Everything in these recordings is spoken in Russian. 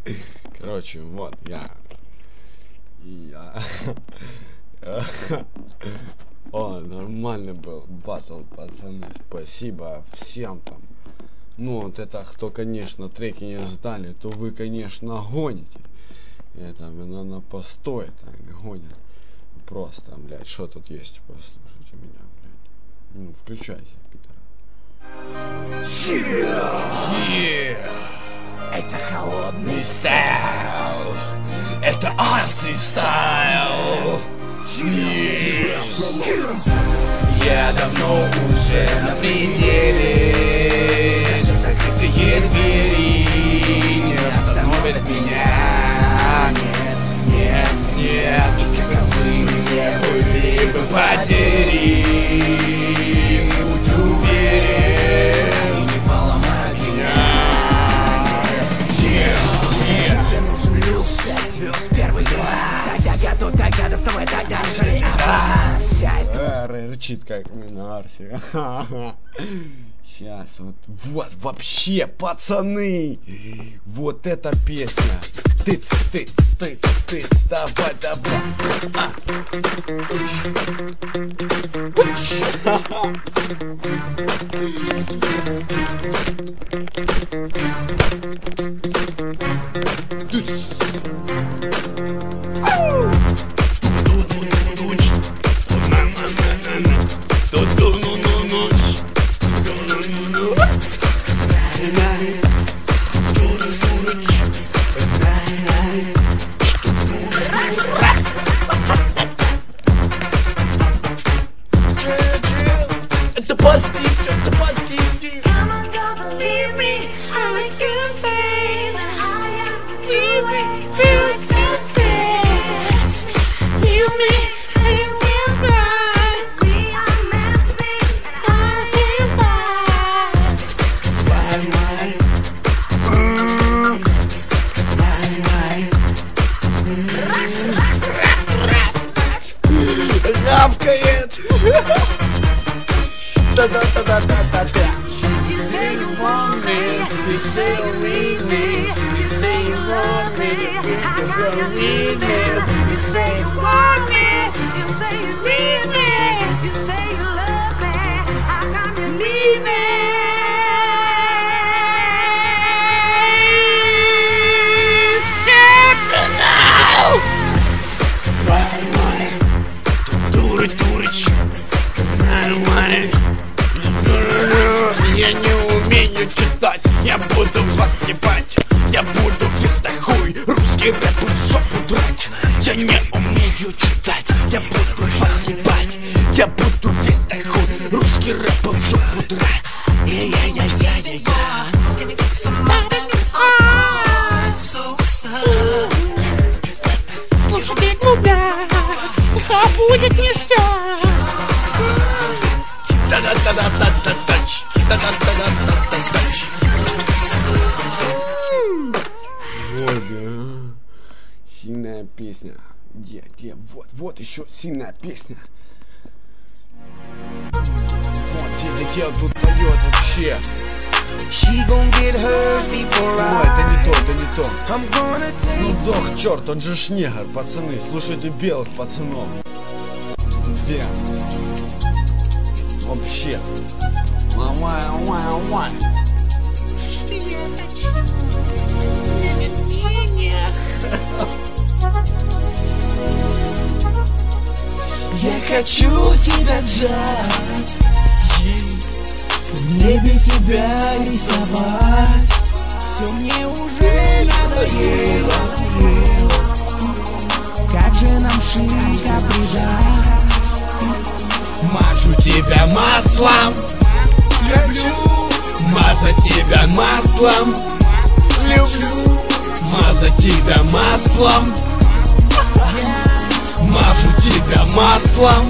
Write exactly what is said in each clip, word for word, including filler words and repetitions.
Короче, вот я. Я. О, нормальный был батл, пацаны. Спасибо всем там. Ну, вот это, кто, конечно, треки не сдали, то вы, конечно, гоните. Это, наверное, постой так гонят. Просто, блядь, что тут есть? Послушайте меня, блядь. Ну, включайте, Питер. Yeah. Yeah. Это холодный стайл. Это арси стайл. Yeah. Я давно уже на пределе. Закрытые двери не остановят меня. Нет, нет, нет. И каковы мне были бы потери, будь уверен, и не поломай меня. Yeah, yeah. Тебе нужен люкс, пять звезд, первый класс. Тогда готов, тогда доставай, тогда не жалей. Рычит как на арсе. Сейчас, вот, вот, вообще, пацаны, вот эта песня. Тыц, тыц, тыц, тыц, давай, давай. А. Это позитив, это позитив. Равкает. Да-да-да-да-да-да. You say you want me, you say you need me, you say you want me, you need me, you say you want me, you say you need me, you say you love me, how come you need me? Я не умею читать, я буду вас ебать. Я буду вместо хуй русский рэп в жопу драть. Я не умею читать, я буду вас ебать. Я буду вместо хуй русский рэп в жопу драть. Я-я-я-я-я-я. Слушай, ты глубя, все будет ништяк. Да-да-да-да-да-да-тач, да-да-да-да-да-тач. Вот, да. Сильная песня. Где, где? Вот, вот еще сильная песня. Вот, где, где он тут поет вообще? She gon' get hurt before О, I... это не то, это не то. I'm gonna take... Снудох, черт, он же ж негр, пацаны. Слушайте белых пацанов. Где? Вообще. Ла-ла-ла-ла. Я хочу тебя взять, в небе тебя рисовать. Все мне уже надоело, как же нам шика прижать. Мажу тебя маслом, люблю мазать тебя маслом, люблю мазать тебя маслом, мажу тебя маслом.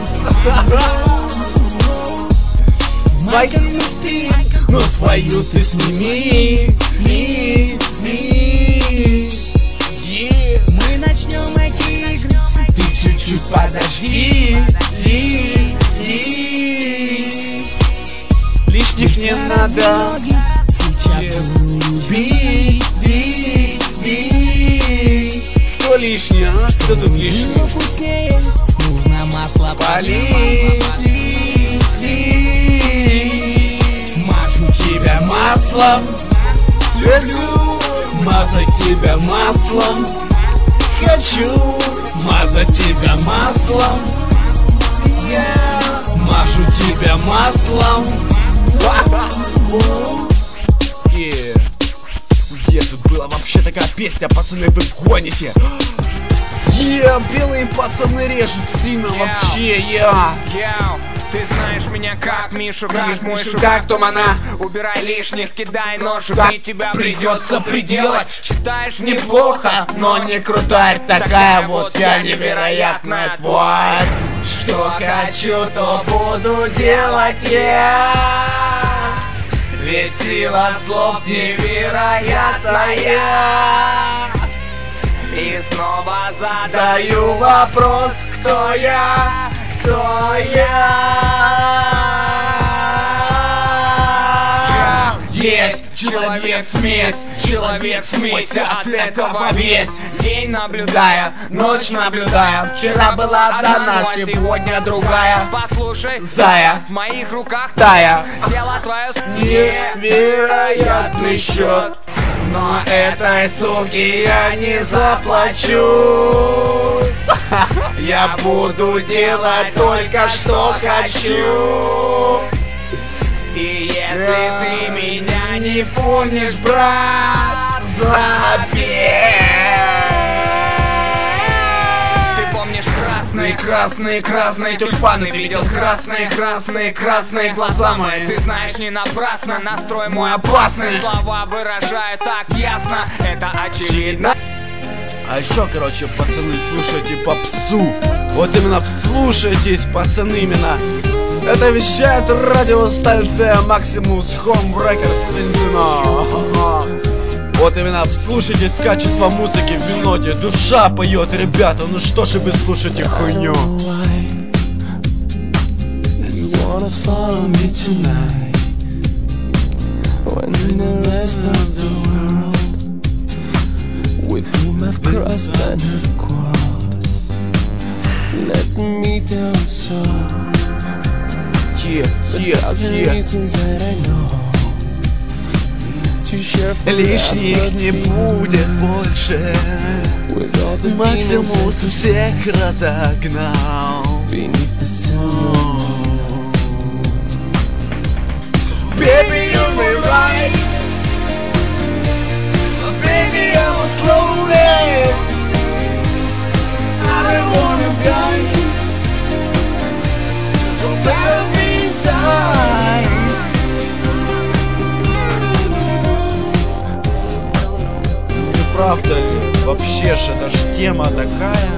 Майка не спи, но свою ты сними, ми, ми. Yeah. Мы начнем эти игры, ты чуть-чуть подожди, ли, ли. Лишних не надо, сейчас би, би, би. лишний, а? Кто тут лишний? Вкуснее, нужно масло Полить, Машу тебя маслом, люблю мазать тебя маслом, хочу мазать тебя маслом, я машу тебя маслом. Yeah. Где тут была вообще такая песня, пацаны, вы гоните? Е, белые пацаны режут сильно вообще, я. Йоу, ты знаешь меня как Мишу, как мой Мишу, шугар, как Тумана. Убирай лишних, кидай нож, Так и тебя придется приделать. Читаешь Неплохо, но не крутая, такая вот я невероятная тварь. Что хочу, то буду делать я. Ведь сила слов невероятная. и снова задаю. Даю вопрос, кто я, кто я. Есть человек-смесь, человек смейся от этого весь. День наблюдая, Ночь наблюдая, вчера была одна, сегодня другая. Послушай, Зая, в моих руках тая, дело твое невероятный счет. Но этой суке я не заплачу. Я буду делать только что хочу. И если ты меня не помнишь, брат, забей. Ты помнишь красные, Красные, красные тюльпаны, видел красные, красные, красные глаза мои. Ты знаешь, не напрасно настрой Мой мой опасный. слова выражаю так ясно, это очевидно. А еще, короче, пацаны, слушайте попсу. Вот именно вслушайтесь, пацаны, именно. Это вещает радиостанция Maximus Home Records Винзино. Вот именно вслушайтесь качество музыки в миноте. Душа поет, ребята, ну что же вы слушаете хуйню? with whom I've crossed and have crossed. Let's meet down so. Yeah, The yeah, thousand yeah. reasons that I know to share Лишних не будет больше. with all the Максимус demons всех разогнал. beneath the sun. Baby, you're my right. Baby, I'm slowly. I don't wanna die. Let me die. Не правда ли? Вообще же это ж тема такая.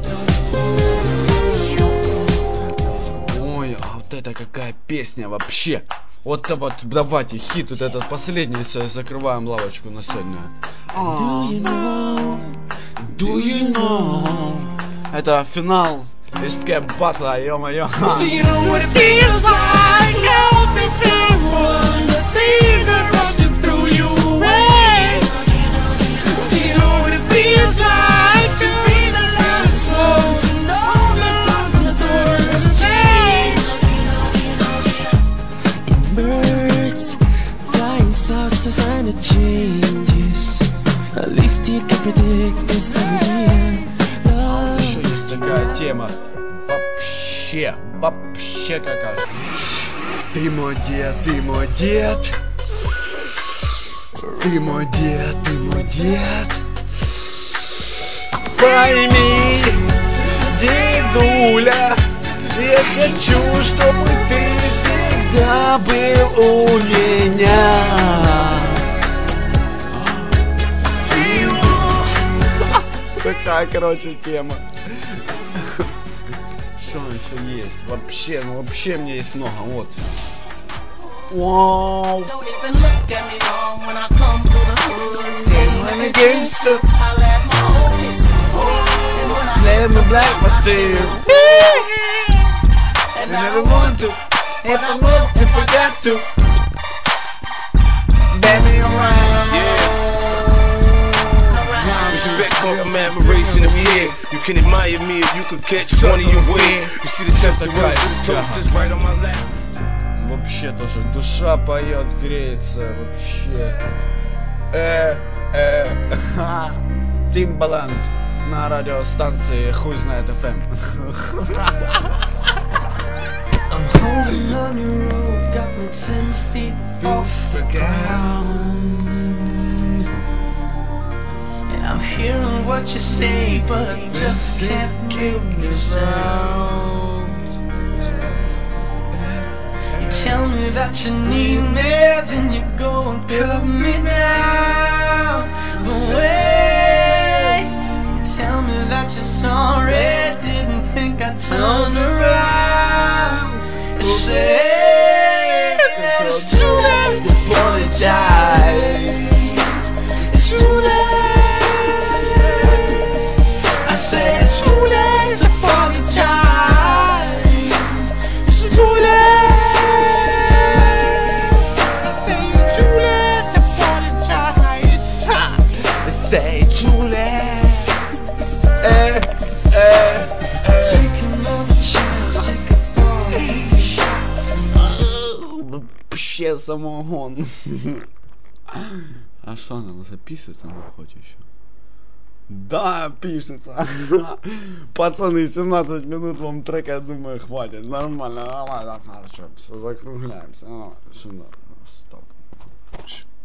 Ой, а вот это какая песня вообще. Вот, вот, давайте, хит, вот этот последний, закрываем лавочку на сегодня. Do you know? Do you know? Это финал Escape Battle, ё-моё. Do you know what it feels like? Help me someone, the thing that rusted through you away. Do you know what it feels like to be the last one to know that lock on the door has changed? Birds flying saucers and it changes. At least you can predict this idea. Love. Еще есть такая тема. Вообще, вообще какая. Ты мой дед, ты мой дед. Ты мой дед, ты мой дед. Пойми, дедуля, я хочу, чтобы ты всегда был у меня. Такая, короче, тема. Что еще есть? Вообще, ну вообще мне есть много. Вот. Вау. Don't even look at me wrong when I come through the hood. I'm a gangster. I let my old kiss. And when I Let me black my steel. and I I never want to. If I must, if I got to. Baby, around. Yeah. Respect for from admiration of here. You can admire me if you could catch one of your way. You see the test of words, just right on my lap. Вообще тоже душа поет, греется, вообще. Э, э, ха. Timbaland на радиостанции Хуй знает эф эм. I'm holding on your rope, got me ten feet off the ground. And I'm hearing what you say, but I just can't make a sound. You tell me that you need me, then you go and cut me down. But wait, you tell me that you're sorry, didn't think I'd turn around. Say that it's too late to apologize. It's too late. I say it's too late to apologize. It's too late. I say it's too late to apologize. I say it's too late. Э, э, э. Take another chance, take a Вообще самогон. А что, нам записываться на хоть еще? Да, пишется. Пацаны, семнадцать минут вам трека, я думаю, хватит. Нормально, нормально, хорошо. Все, закругляемся. Стоп.